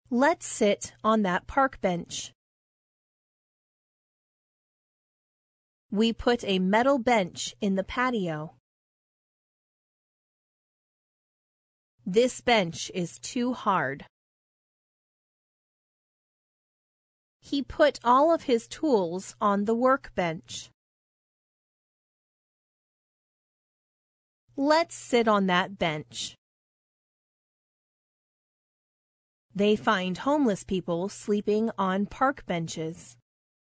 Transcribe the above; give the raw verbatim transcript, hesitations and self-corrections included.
Let's sit on that park bench. We put a metal bench in the patio. This bench is too hard. He put all of his tools on the workbench. Let's sit on that bench. They find homeless people sleeping on park benches.